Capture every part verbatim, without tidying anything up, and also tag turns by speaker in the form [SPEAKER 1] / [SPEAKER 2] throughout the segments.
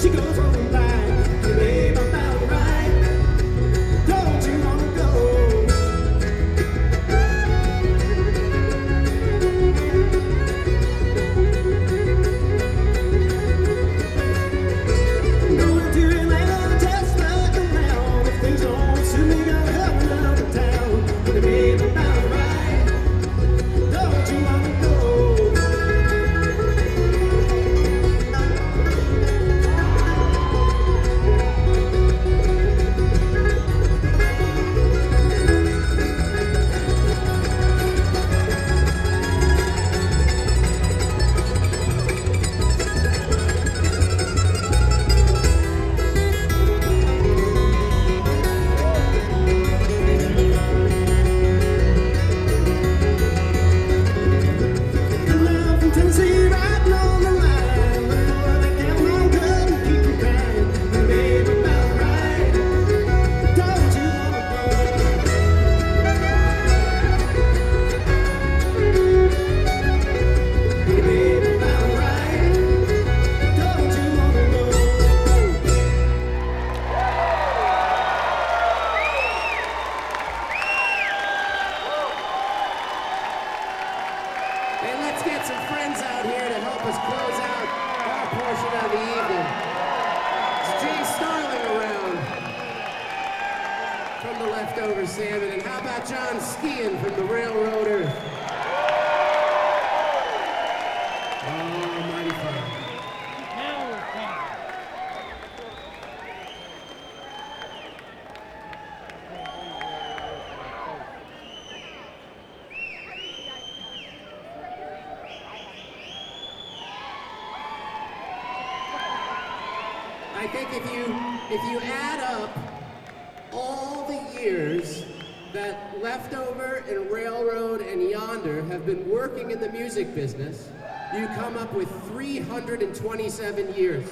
[SPEAKER 1] She goes on by, babe, I'm about right. Don't you wanna go? Going to Atlanta, just like around. If things don't suit me, gotta help around the town. Babe, I'm about right. Don't you wanna go? Tennessee, riding on the line. Look for the Cameron Club and keep you crying. Babe, about right. Don't you wanna go? Babe, about right. Don't you wanna go? Hey, let's get some friends out here to help us close out our portion of the evening. It's Jay Starling around from the Leftover Salmon, and how about John Skian from the Railroad Earth? Oh, mighty fine. I think if you if you add up all the years that Leftover and Railroad and Yonder have been working in the music business, you come up with three hundred twenty-seven years.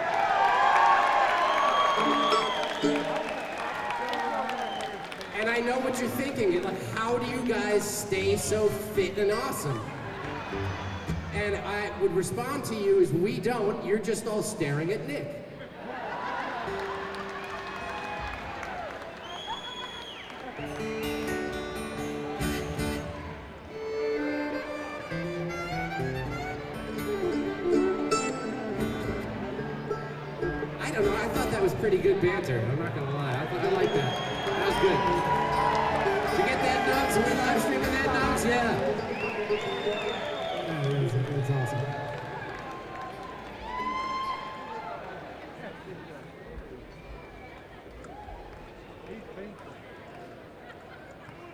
[SPEAKER 1] And I know what you're thinking. You're like, how do you guys stay so fit and awesome? And I would respond to you as we don't. You're just all staring at Nick. I don't know, I thought that was pretty good banter. I'm not gonna lie, I thought I liked that. That was good. Did you get that, Nugs? Are we live streaming that, Nugs? Yeah. Oh, that was, that was awesome.